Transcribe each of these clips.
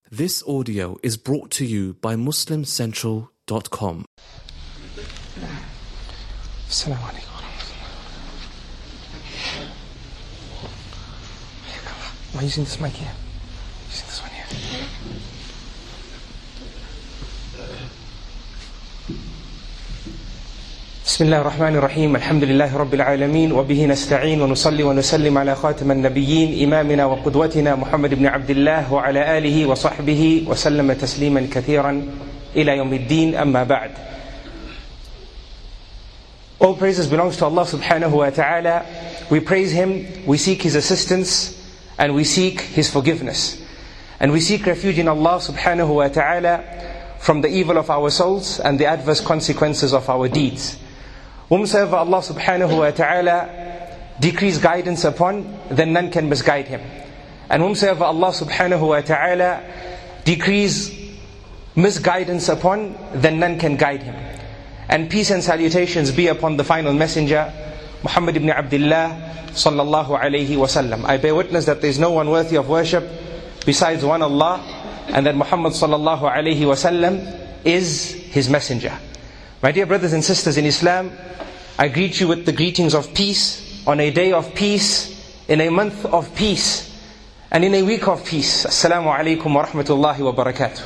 This audio is brought to you by MuslimCentral.com. Assalamu alaikum wa rahmatullah. Am I using this mic here? Using this one here. بسم الله الرحمن الرحيم الحمد لله رب العالمين وبه نستعين ونصلي ونسلم على خاتم النبيين إمامنا وقدوتنا محمد بن عبد الله وعلى آله وصحبه وسلم تسليما كثيرا إلى يوم الدين أما بعد. All praises belongs to Allah subhanahu wa ta'ala. We praise Him, we seek His assistance, and we seek His forgiveness. And we seek refuge in Allah subhanahu wa ta'ala from the evil of our souls and the adverse consequences of our deeds. Whomsoever Allah subhanahu wa ta'ala decrees guidance upon, then none can misguide him. And whomsoever Allah subhanahu wa ta'ala decrees misguidance upon, then none can guide him. And peace and salutations be upon the final messenger, Muhammad ibn Abdullah sallallahu alayhi wa sallam. I bear witness that there is no one worthy of worship besides one Allah, and that Muhammad sallallahu alayhi wa sallam is his messenger. My dear brothers and sisters in Islam, I greet you with the greetings of peace, on a day of peace, in a month of peace, and in a week of peace. Assalamu alaikum wa rahmatullahi wa barakatuh.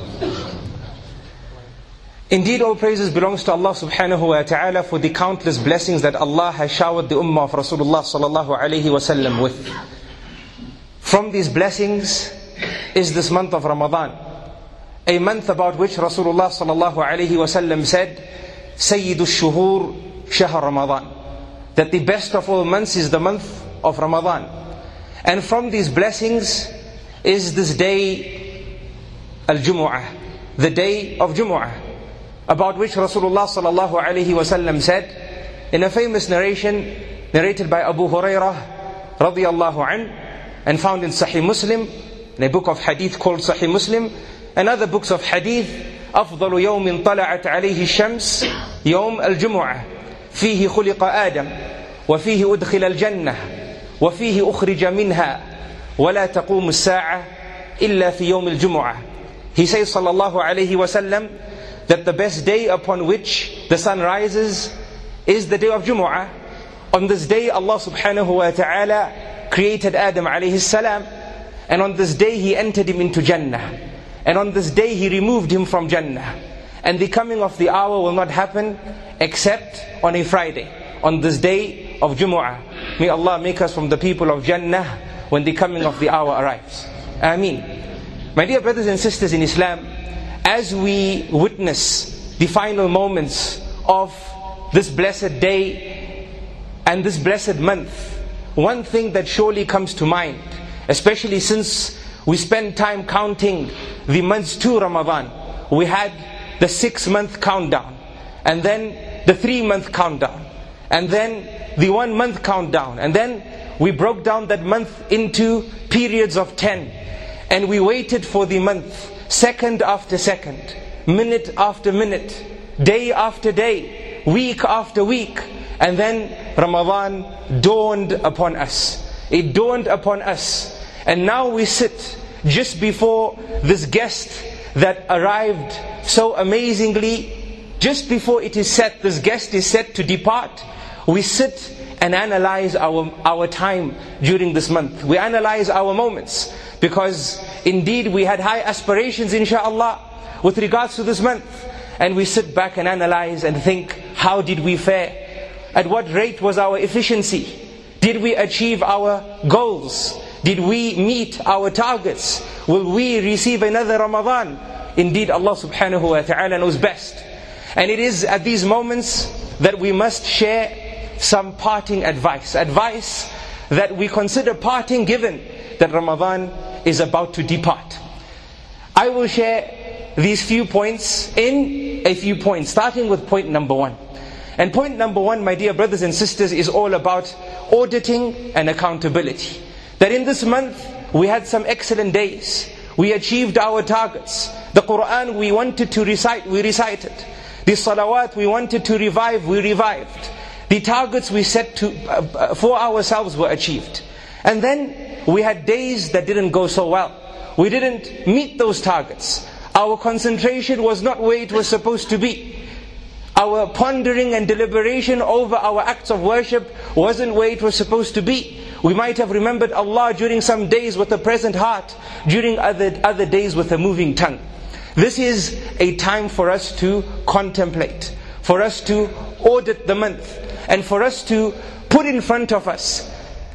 Indeed, all praises belongs to Allah subhanahu wa ta'ala for the countless blessings that Allah has showered the ummah of Rasulullah sallallahu alayhi wa sallam with. From these blessings is this month of Ramadan, a month about which Rasulullah sallallahu alayhi wa sallam said, Sayyidul Shuhur Shahr Ramadan, that the best of all months is the month of Ramadan. And from these blessings is this day, Al-Jumu'ah, the day of Jumu'ah, about which Rasulullah sallallahu alayhi wa sallam said, in a famous narration narrated by Abu Hurairah radiyallahu an, and found in Sahih Muslim, in a book of hadith called Sahih Muslim, and other books of hadith, أفضل يوم طلعت عليه الشمس يوم الجمعة فيه خلق آدم وفيه أدخل الجنة وفيه أخرج منها ولا تقوم الساعة إلا في يوم الجمعة. He says sallallahu alayhi wa sallam that the best day upon which the sun rises is the day of Jumu'ah. On this day Allah subhanahu wa ta'ala created Adam alayhi salam, and on this day He entered him into Jannah. And on this day He removed him from Jannah. And the coming of the hour will not happen except on a Friday, on this day of Jumu'ah. May Allah make us from the people of Jannah when the coming of the hour arrives. Ameen. My dear brothers and sisters in Islam, as we witness the final moments of this blessed day and this blessed month, one thing that surely comes to mind, especially since we spend time counting the months to Ramadan. We had the 6-month countdown, and then the 3-month countdown, and then the 1-month countdown, and then we broke down that month into periods of 10, and we waited for the month, second after second, minute after minute, day after day, week after week, and then Ramadan dawned upon us. It dawned upon us. And now we sit just before this guest that arrived so amazingly. Just before it is set, this guest is set to depart. We sit and analyze our time during this month. We analyze our moments, because indeed we had high aspirations inshaAllah with regards to this month. And we sit back and analyze and think, how did we fare? At what rate was our efficiency? Did we achieve our goals? Did we meet our targets? Will we receive another Ramadan? Indeed, Allah subhanahu wa ta'ala knows best. And it is at these moments that we must share some parting advice. Advice that we consider parting, given that Ramadan is about to depart. I will share these few points in a few points, starting with point number 1. And point number 1, my dear brothers and sisters, is all about auditing and accountability. That in this month, we had some excellent days. We achieved our targets. The Quran we wanted to recite, we recited. The salawat we wanted to revive, we revived. The targets we set for ourselves were achieved. And then we had days that didn't go so well. We didn't meet those targets. Our concentration was not where it was supposed to be. Our pondering and deliberation over our acts of worship wasn't where it was supposed to be. We might have remembered Allah during some days with a present heart, during other days with a moving tongue. This is a time for us to contemplate, for us to audit the month, and for us to put in front of us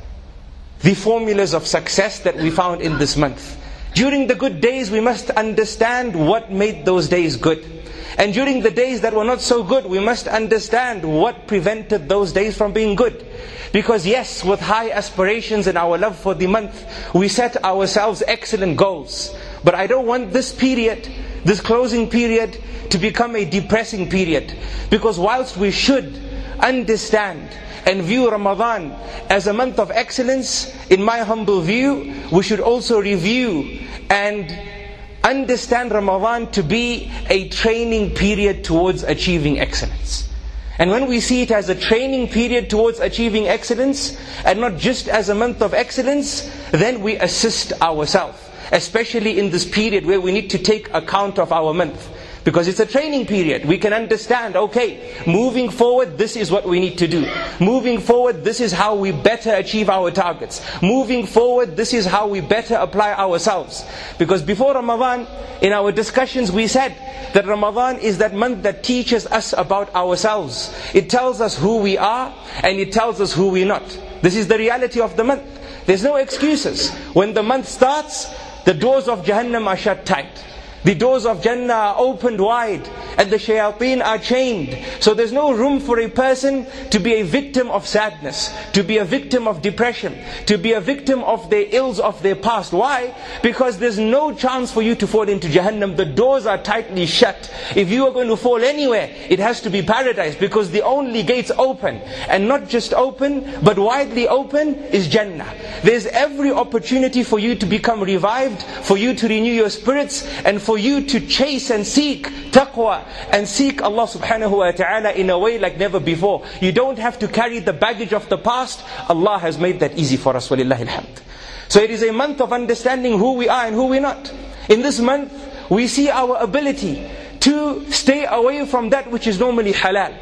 the formulas of success that we found in this month. During the good days, we must understand what made those days good. And during the days that were not so good, we must understand what prevented those days from being good. Because yes, with high aspirations and our love for the month, we set ourselves excellent goals. But I don't want this period, this closing period, to become a depressing period. Because whilst we should understand and view Ramadan as a month of excellence, in my humble view, we should also review and understand Ramadan to be a training period towards achieving excellence. And when we see it as a training period towards achieving excellence, and not just as a month of excellence, then we assist ourselves, especially in this period where we need to take account of our month. Because it's a training period. We can understand, okay, moving forward, this is what we need to do. Moving forward, this is how we better achieve our targets. Moving forward, this is how we better apply ourselves. Because before Ramadan, in our discussions, we said that Ramadan is that month that teaches us about ourselves. It tells us who we are, and it tells us who we're not. This is the reality of the month. There's no excuses. When the month starts, the doors of Jahannam are shut tight. The doors of Jannah are opened wide, and the shayateen are chained. So there's no room for a person to be a victim of sadness, to be a victim of depression, to be a victim of the ills of their past. Why? Because there's no chance for you to fall into Jahannam. The doors are tightly shut. If you are going to fall anywhere, it has to be paradise, because the only gates open, and not just open, but widely open, is Jannah. There's every opportunity for you to become revived, for you to renew your spirits, and for you to chase and seek taqwa and seek Allah subhanahu wa ta'ala in a way like never before. You don't have to carry the baggage of the past. Allah has made that easy for us, walillahi alhamd. So it is a month of understanding who we are and who we're not. In this month, we see our ability to stay away from that which is normally halal.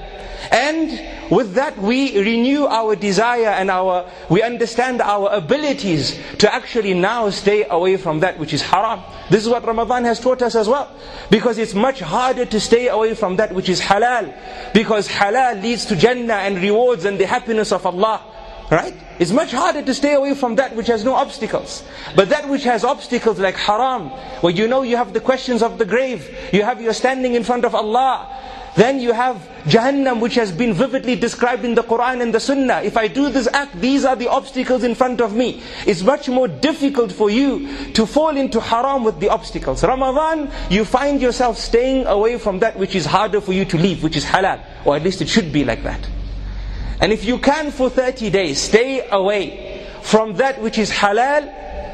And with that we renew our desire and we understand our abilities to actually now stay away from that which is haram. This is what Ramadan has taught us as well. Because it's much harder to stay away from that which is halal. Because halal leads to Jannah and rewards and the happiness of Allah. Right? It's much harder to stay away from that which has no obstacles. But that which has obstacles like haram, where you know you have the questions of the grave, you have your standing in front of Allah, then you have Jahannam, which has been vividly described in the Quran and the Sunnah. If I do this act, these are the obstacles in front of me. It's much more difficult for you to fall into haram with the obstacles. Ramadan, you find yourself staying away from that which is harder for you to leave, which is halal. Or at least it should be like that. And if you can for 30 days stay away from that which is halal,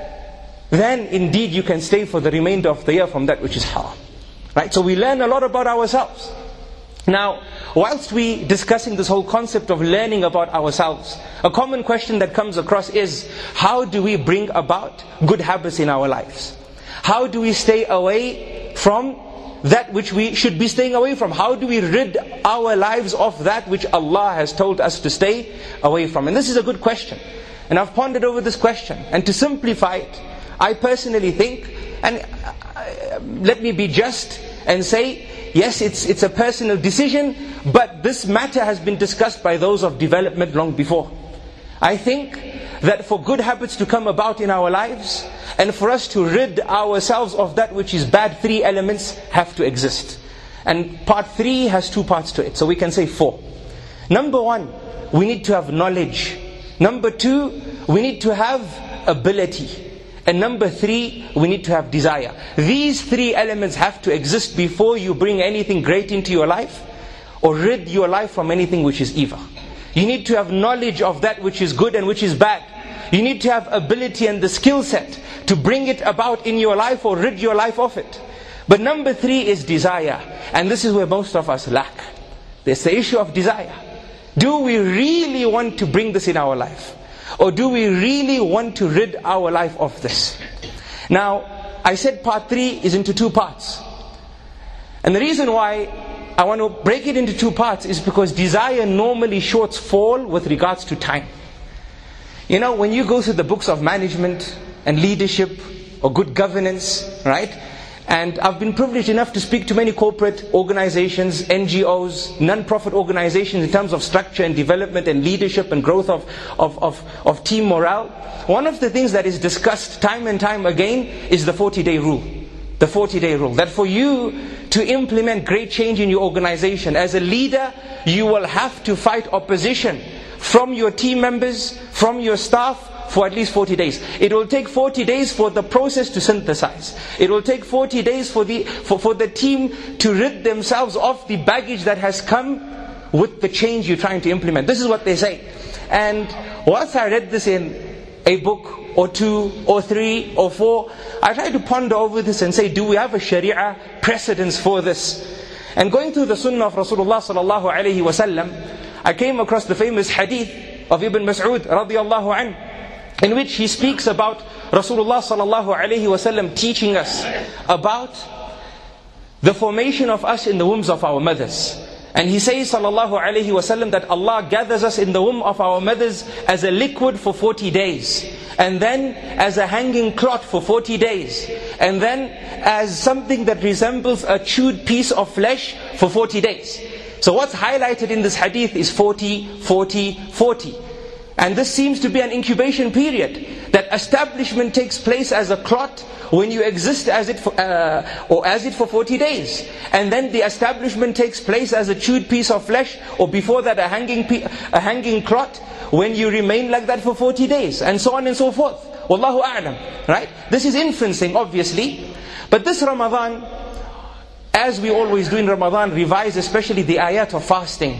then indeed you can stay for the remainder of the year from that which is haram. Right? So we learn a lot about ourselves. Now, whilst we discussing this whole concept of learning about ourselves, a common question that comes across is, how do we bring about good habits in our lives? How do we stay away from that which we should be staying away from? How do we rid our lives of that which Allah has told us to stay away from? And this is a good question. And I've pondered over this question. And to simplify it, I personally think, and let me be just and say, yes, it's a personal decision, but this matter has been discussed by those of development long before. I think that for good habits to come about in our lives, and for us to rid ourselves of that which is bad, 3 elements have to exist. And part 3 has 2 parts to it, so we can say 4. Number 1, we need to have knowledge. Number 2, we need to have ability. And number 3, we need to have desire. These 3 elements have to exist before you bring anything great into your life, or rid your life from anything which is evil. You need to have knowledge of that which is good and which is bad. You need to have ability and the skill set to bring it about in your life or rid your life of it. But number 3 is desire. And this is where most of us lack. There's the issue of desire. Do we really want to bring this in our life? Or do we really want to rid our life of this? Now, I said part 3 is into 2 parts. And the reason why I want to break it into 2 parts is because desire normally shorts fall with regards to time. You know, when you go through the books of management and leadership or good governance, right? And I've been privileged enough to speak to many corporate organizations, NGOs, non-profit organizations in terms of structure and development and leadership and growth of team morale. One of the things that is discussed time and time again is the 40-day rule. The 40-day rule. That for you to implement great change in your organization, as a leader, you will have to fight opposition from your team members, from your staff, for at least 40 days. It will take 40 days for the process to synthesize. It will take 40 days for the team to rid themselves of the baggage that has come with the change you're trying to implement. This is what they say. And once I read this in a book or 2 or 3 or 4, I tried to ponder over this and say, do we have a Sharia precedence for this? And going through the Sunnah of Rasulullah sallallahu alaihi wasallam, I came across the famous hadith of Ibn Mas'ud radiyallahu anhu, in which he speaks about Rasulullah sallallahu alaihi wasallam teaching us about the formation of us in the wombs of our mothers. And he says sallallahu alaihi wasallam that Allah gathers us in the womb of our mothers as a liquid for 40 days, and then as a hanging clot for 40 days, and then as something that resembles a chewed piece of flesh for 40 days. So what's highlighted in this hadith is 40, 40, 40. And this seems to be an incubation period. That establishment takes place as a clot when you exist as it for 40 days. And then the establishment takes place as a chewed piece of flesh, or before that a hanging clot, when you remain like that for 40 days. And so on and so forth. Wallahu a'lam. Right? This is inferencing, obviously. But this Ramadan, as we always do in Ramadan, revise especially the ayat of fasting.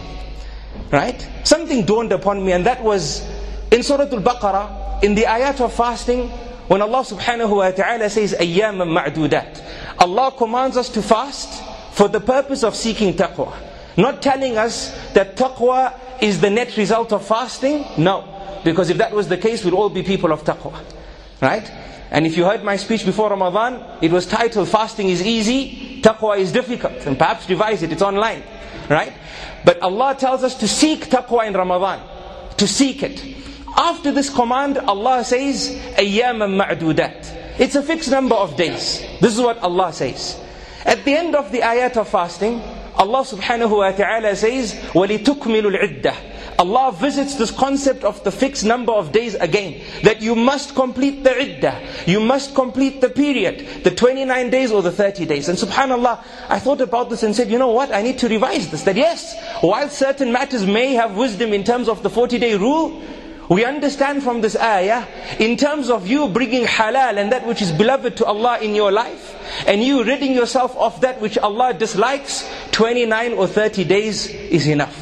Right? Something dawned upon me, and that was in Surah Al-Baqarah, in the ayat of fasting, when Allah subhanahu wa ta'ala says, أَيَّامًا مَعْدُودَاتٍ. Allah commands us to fast for the purpose of seeking taqwa. Not telling us that taqwa is the net result of fasting. No. Because if that was the case, we'd all be people of taqwa. Right? And if you heard my speech before Ramadan, it was titled, Fasting is easy, taqwa is difficult. And perhaps revise it, it's online. Right? But Allah tells us to seek taqwa in Ramadan. To seek it. After this command, Allah says, أَيَّامًا مَعْدُودَاتٍ. It's a fixed number of days. This is what Allah says. At the end of the ayat of fasting, Allah subhanahu wa ta'ala says, وَلِتُكْمِلُ الْعِدَّةِ. Allah visits this concept of the fixed number of days again. That you must complete the iddah. You must complete the period. The 29 days or the 30 days. And subhanallah, I thought about this and said, you know what? I need to revise this. That yes, while certain matters may have wisdom in terms of the 40-day rule, we understand from this ayah, in terms of you bringing halal and that which is beloved to Allah in your life, and you ridding yourself of that which Allah dislikes, 29 or 30 days is enough.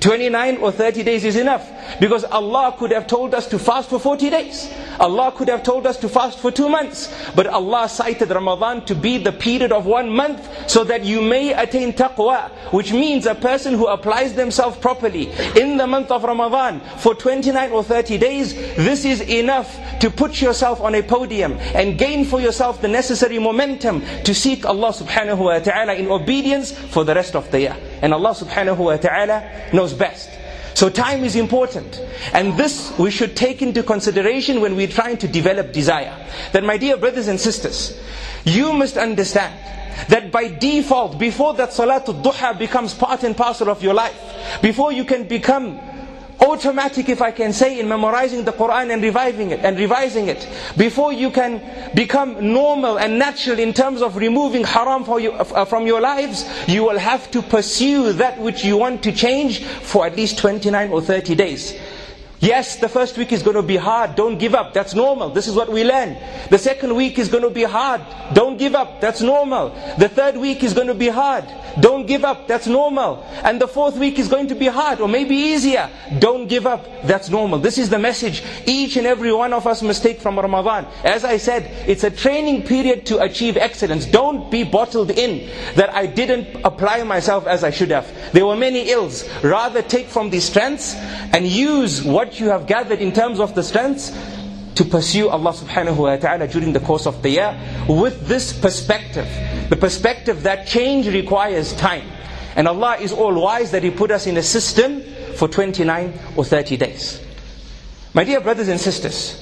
29 or 30 days is enough. Because Allah could have told us to fast for 40 days. Allah could have told us to fast for 2 months. But Allah cited Ramadan to be the period of 1 month, so that you may attain taqwa. Which means a person who applies themselves properly in the month of Ramadan for 29 or 30 days, this is enough to put yourself on a podium and gain for yourself the necessary momentum to seek Allah subhanahu wa ta'ala in obedience for the rest of the year. And Allah subhanahu wa ta'ala knows best. So time is important. And this we should take into consideration when we're trying to develop desire. That, my dear brothers and sisters, you must understand that by default, before that Salatul Duha becomes part and parcel of your life, before you can become automatic, if I can say, in memorizing the Quran and reviving it and revising it, before you can become normal and natural in terms of removing haram from your lives, you will have to pursue that which you want to change for at least 29 or 30 days. Yes, the first week is going to be hard. Don't give up. That's normal. This is what we learn. The second week is going to be hard. Don't give up. That's normal. The third week is going to be hard. Don't give up. That's normal. And the fourth week is going to be hard, or maybe easier. Don't give up. That's normal. This is the message each and every one of us must take from Ramadan. As I said, it's a training period to achieve excellence. Don't be bottled in that I didn't apply myself as I should have. There were many ills. Rather take from these strengths and use what you have gathered in terms of the strengths to pursue Allah subhanahu wa ta'ala during the course of the year with this perspective. The perspective that change requires time. And Allah is all wise that He put us in a system for 29 or 30 days. My dear brothers and sisters,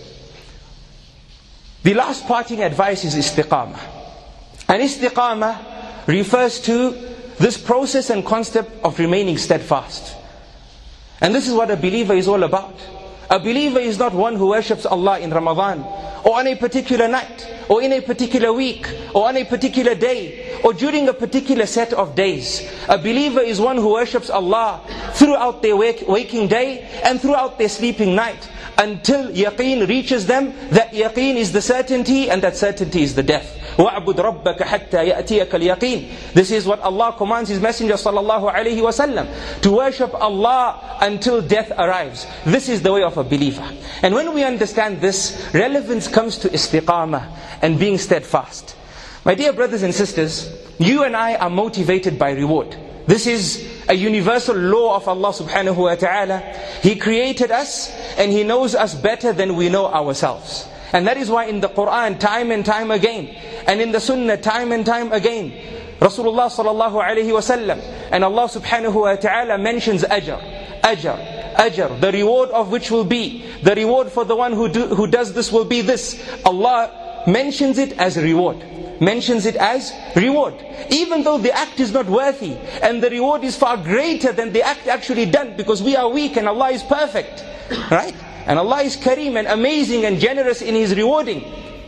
the last parting advice is istiqamah. And istiqamah refers to this process and concept of remaining steadfast. And this is what a believer is all about. A believer is not one who worships Allah in Ramadan, or on a particular night, or in a particular week, or on a particular day, or during a particular set of days. A believer is one who worships Allah throughout their waking day and throughout their sleeping night, until yaqeen reaches them. That yaqeen is the certainty, and that certainty is the death. وَاعْبُدْ رَبَّكَ حَتَّى يَأْتِيَكَ الْيَقِينَ. This is what Allah commands His Messenger sallallahu alayhi wa sallam, to worship Allah until death arrives. This is the way of a believer. And when we understand this, relevance comes to istiqamah and being steadfast. My dear brothers and sisters, you and I are motivated by reward. This is a universal law of Allah subhanahu wa ta'ala. He created us and He knows us better than we know ourselves. And that is why in the Quran, time and time again, and in the Sunnah, time and time again, Rasulullah sallallahu alayhi wa sallam and Allah subhanahu wa ta'ala mentions ajr. The reward of which will be, the reward for the one who does this will be this. Allah mentions it as reward. Mentions it as reward. Even though the act is not worthy, and the reward is far greater than the act actually done, because we are weak and Allah is perfect. Right? And Allah is Kareem and amazing and generous in His rewarding.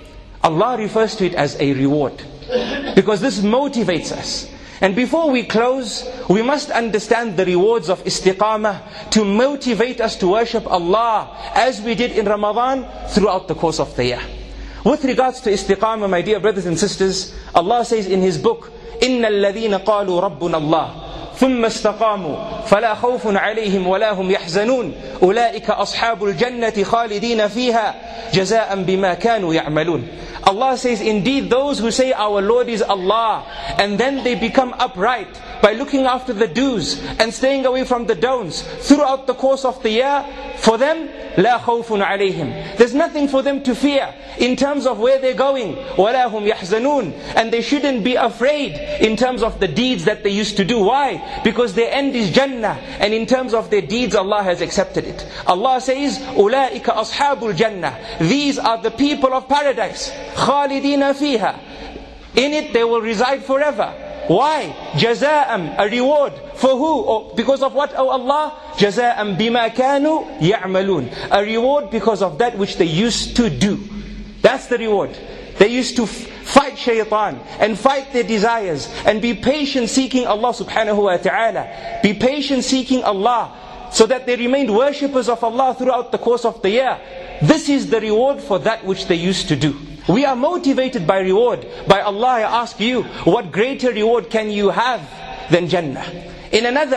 Allah refers to it as a reward, because this motivates us. And before we close, we must understand the rewards of istiqamah to motivate us to worship Allah as we did in Ramadan throughout the course of the year. With regards to istiqamah, my dear brothers and sisters, Allah says in His book, إِنَّ الَّذِينَ قَالُوا رَبُّنَا اللَّهُ ثم استقاموا فلا خوف عليهم ولا هم يحزنون أولئك أصحاب الجنة خالدين فيها جزاء بما كانوا يعملون. Allah says, indeed those who say our Lord is Allah, and then they become upright by looking after the do's and staying away from the don'ts throughout the course of the year, for them, لا خوف عليهم. There's nothing for them to fear in terms of where they're going. ولا هم يحزنون. And they shouldn't be afraid in terms of the deeds that they used to do. Why? Because their end is Jannah, and in terms of their deeds, Allah has accepted it. Allah says, أولئك أصحاب الجنة. These are the people of paradise. خالدين فيها. In it they will reside forever. Why? جزاء, a reward. For who? Oh, because of what, oh Allah? جزاء بما كانوا يعملون. A reward because of that which they used to do. That's the reward. They used to fight shaitan and fight their desires and be patient seeking Allah subhanahu wa ta'ala. Be patient seeking Allah, so that they remained worshippers of Allah throughout the course of the year. This is the reward for that which they used to do. We are motivated by reward. By Allah, I ask you, what greater reward can you have than Jannah? In another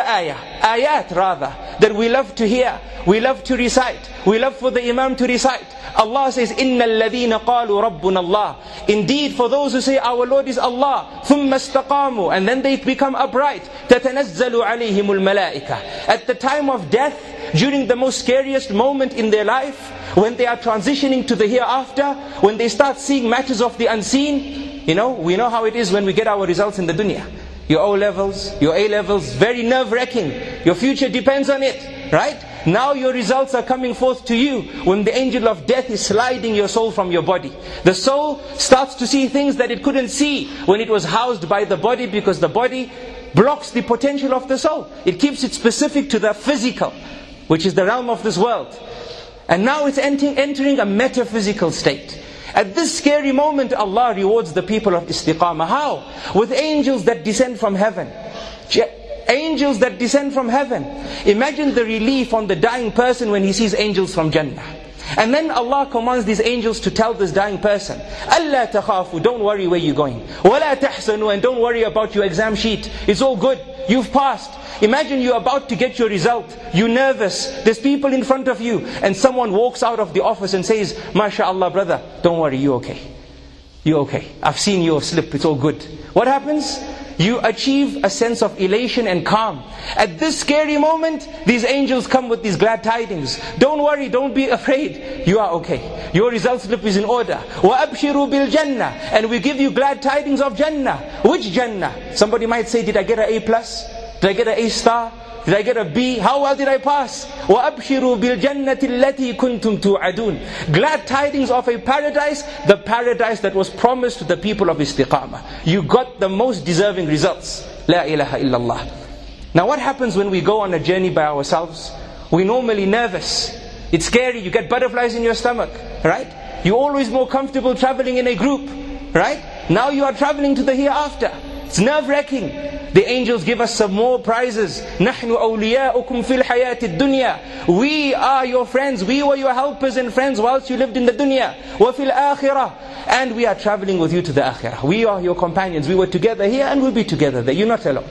ayat rather, that we love to hear, we love to recite, we love for the Imam to recite, Allah says, إِنَّ الَّذِينَ قَالُوا رَبُّنَا اللَّهِ. Indeed, for those who say our Lord is Allah, ثُمَّ اسْتَقَامُوا, and then they become upright, تَتَنَزَّلُ عَلَيْهِمُ الْمَلَائِكَةِ. At the time of death, during the most scariest moment in their life, when they are transitioning to the hereafter, when they start seeing matters of the unseen, we know how it is when we get our results in the dunya. Your O-levels, your A-levels, very nerve-wracking. Your future depends on it, right? Now your results are coming forth to you when the angel of death is sliding your soul from your body. The soul starts to see things that it couldn't see when it was housed by the body, because the body blocks the potential of the soul. It keeps it specific to the physical, which is the realm of this world. And now it's entering a metaphysical state. At this scary moment, Allah rewards the people of istiqamah. How? With angels that descend from heaven. Angels that descend from heaven. Imagine the relief on the dying person when he sees angels from Jannah. And then Allah commands these angels to tell this dying person, أَلَّا تَخَافُوا, don't worry where you're going. وَلَا تَحْزَنُوا, and don't worry about your exam sheet. It's all good. You've passed. Imagine you're about to get your result. You're nervous. There's people in front of you. And someone walks out of the office and says, MashaAllah brother, don't worry, you're okay. You're okay. I've seen your slip. It's all good. What happens? you achieve a sense of elation and calm. At this scary moment, these angels come with these glad tidings. Don't worry, don't be afraid. You are okay. Your result slip is in order. وَأَبْشِرُوا بِالْجَنَّةِ, and we give you glad tidings of Jannah. Which Jannah? Somebody might say, did I get an A+? Did I get an A star? Did I get a B? How well did I pass? وَأَبْشِرُوا بِالْجَنَّةِ الَّتِي كُنْتُمْ تُوعَدُونَ. Glad tidings of a paradise, the paradise that was promised to the people of istiqamah. You got the most deserving results. La ilaha illallah. Now what happens when we go on a journey by ourselves? We're normally nervous. It's scary, you get butterflies in your stomach, right? You're always more comfortable traveling in a group, right? Now you are traveling to the hereafter. It's nerve-wracking. The angels give us some more prizes. نَحْنُ أَوْلِيَاؤُكُمْ فِي الْحَيَاةِ الدُّنْيَا. We are your friends. We were your helpers and friends whilst you lived in the dunya. وَفِي الْآخِرَةِ. And we are traveling with you to the akhirah. We are your companions. We were together here and we'll be together there. You're not alone.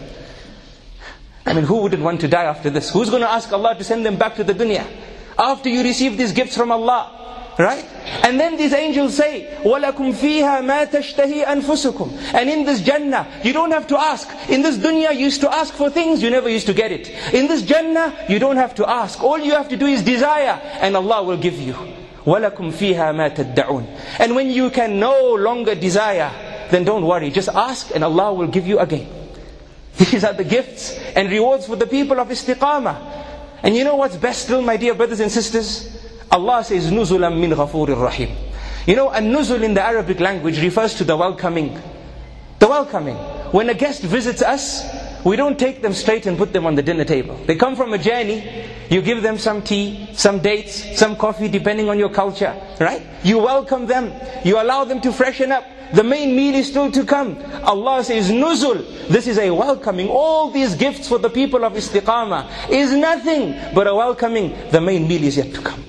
I mean, who wouldn't want to die after this? Who's going to ask Allah to send them back to the dunya? After you receive these gifts from Allah. Right? And then these angels say, وَلَكُمْ فِيهَا مَا تَشْتَهِي أَنفُسُكُمْ. And in this Jannah, you don't have to ask. In this dunya, you used to ask for things, you never used to get it. In this Jannah, you don't have to ask. All you have to do is desire, and Allah will give you. وَلَكُمْ فِيهَا مَا تَدَّعُونَ. And when you can no longer desire, then don't worry. Just ask, and Allah will give you again. These are the gifts and rewards for the people of istiqamah. And you know what's best still, my dear brothers and sisters? Allah says, نُزُلًا مِّنْ غَفُورٍ رَحِيمٍ. You know, an-nuzul in the Arabic language refers to the welcoming. The welcoming. When a guest visits us, we don't take them straight and put them on the dinner table. They come from a journey, you give them some tea, some dates, some coffee, depending on your culture, right? You welcome them, you allow them to freshen up. The main meal is still to come. Allah says, nuzul. This is a welcoming. All these gifts for the people of istiqamah is nothing but a welcoming. The main meal is yet to come.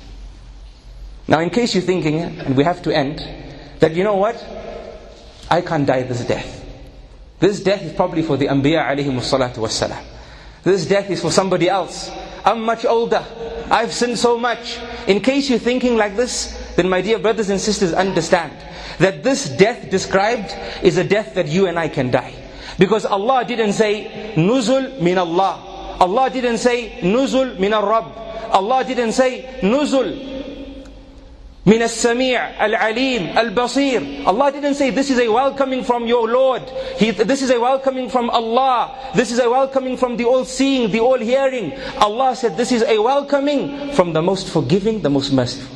Now in case you're thinking, and we have to end, that you know what? I can't die this death. This death is probably for the Anbiya alayhimus salatu wassalam. This death is for somebody else. I'm much older. I've sinned so much. In case you're thinking like this, then my dear brothers and sisters, understand that this death described is a death that you and I can die. Because Allah didn't say, nuzul min Allah. Allah didn't say, nuzul min al-Rabb. Allah didn't say, nuzul min al-Sami' al-Alim al-Basir. Allah didn't say this is a welcoming from your Lord. This is a welcoming from Allah. This is a welcoming from the all-seeing, the all-hearing. Allah said this is a welcoming from the most forgiving, the most merciful.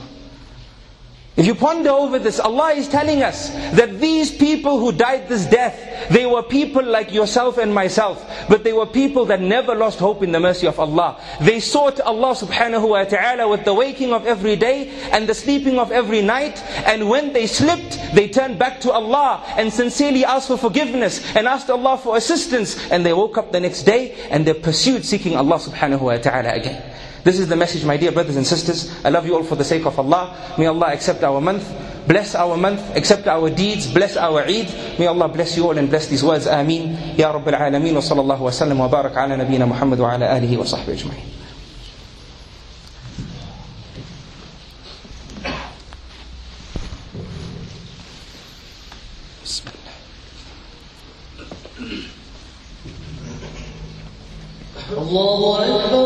If you ponder over this, Allah is telling us that these people who died this death, they were people like yourself and myself, but they were people that never lost hope in the mercy of Allah. They sought Allah subhanahu wa ta'ala with the waking of every day and the sleeping of every night, and when they slipped, they turned back to Allah and sincerely asked for forgiveness and asked Allah for assistance, and they woke up the next day and they pursued seeking Allah subhanahu wa ta'ala again. This is the message, my dear brothers and sisters. I love you all for the sake of Allah. May Allah accept our month, bless our month, accept our deeds, bless our Eid. May Allah bless you all and bless these words. Ameen. Ya Rabbil Alameen. Wa sallallahu wa sallam wa barak ala nabiyyina Muhammad wa ala alihi wa sahbihi ajma'in. Allahu Akbar.